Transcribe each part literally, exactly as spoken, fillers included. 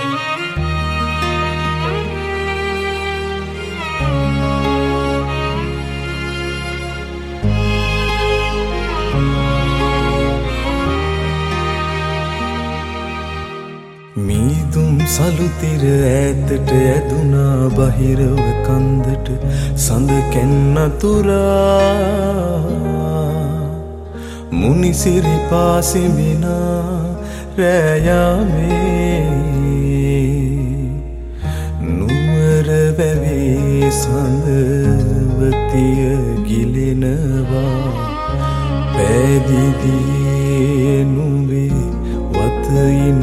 මීදුම් සලුතිර ඈතට ඇදුනා බහිරව කන්දට සඳ කැන්නතුරා මුනිසිරි පාසෙමිනා රෑයාමේ නුවර වැවේ සඳවතිය ගිලෙනවා පැදිදී නුඹේ වතයින්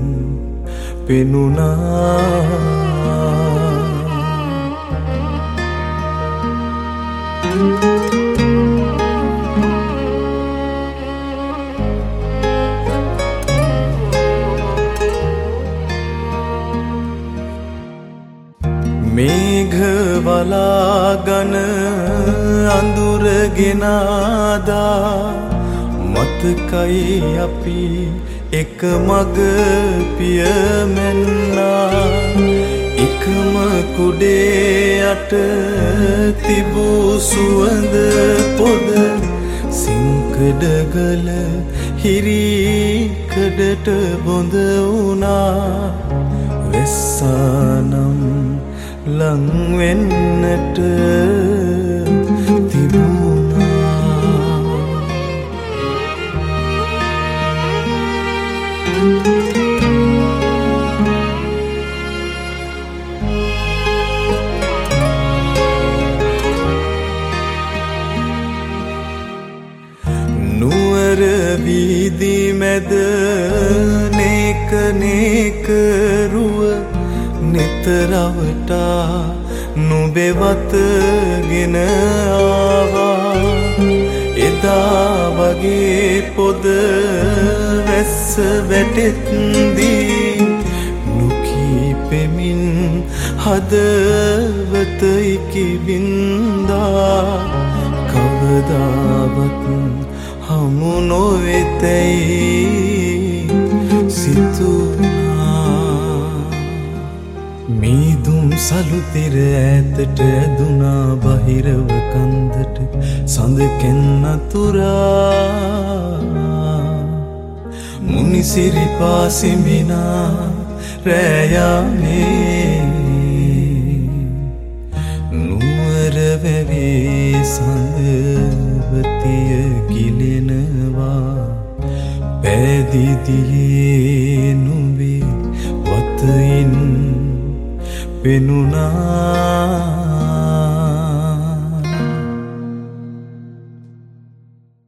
පෙනුනා මේඝ වලාගන අඳුර ගෙනාදා මතකයි අපි එක මග පිය මෙන්නා එකම කුඩේ යට තිබූ සුවඳ පොද සිංකඩගල හිරිකඩට බොඳ වුණා වෙස්සානම් ලං වෙන්නට නුවර වීදි මැද නේක නේක රුව නිතරවටා නුඹෙවතගෙන ආවා එදා වගේ පොද වැස්ස වැටෙත්දී නුකීපෙමින් හදවත ඉකිබින්දා කවදාවත් හමු නොවෙතැයි සිතුනා මීදුම් සලුතිර ඈතට ඇදුනා බහිරව කන්දට සඳ කැන්නතුරා මුනිසිරි පාසෙමිනා රෑයාමේ නුවර වැවේ සඳවතිය ගිලෙනවා පැදිදියේ නුඹේ වතයින් පෙනුනා